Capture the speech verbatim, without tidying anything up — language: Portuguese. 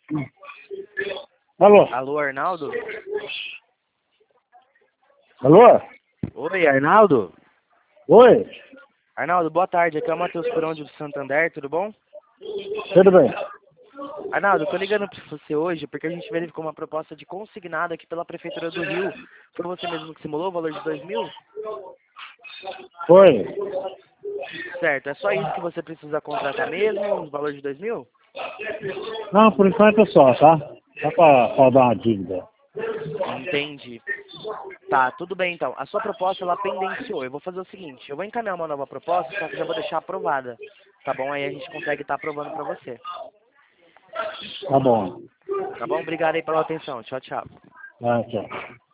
Alô? Alô, Arnaldo? Alô? Oi, Arnaldo? Oi? Arnaldo, boa tarde. Aqui é o Matheus Curão de Santander, tudo bom? Tudo bem? Arnaldo, eu tô ligando pra você hoje porque a gente verificou uma proposta de consignado aqui pela Prefeitura do Rio. Foi você mesmo que simulou o valor de dois mil? Foi. Certo, é só isso que você precisa contratar mesmo, o valor de dois mil? Não, por enquanto é só, tá? Só pra saldar uma dívida. Entendi. Tá, tudo bem então. A sua proposta, ela pendenciou. Eu vou fazer o seguinte, eu vou encaminhar uma nova proposta, só que já vou deixar aprovada. Tá bom? Aí a gente consegue estar aprovando pra você. Tá bom. Tá bom? Obrigado aí pela atenção. Tchau, tchau. Ah, tchau.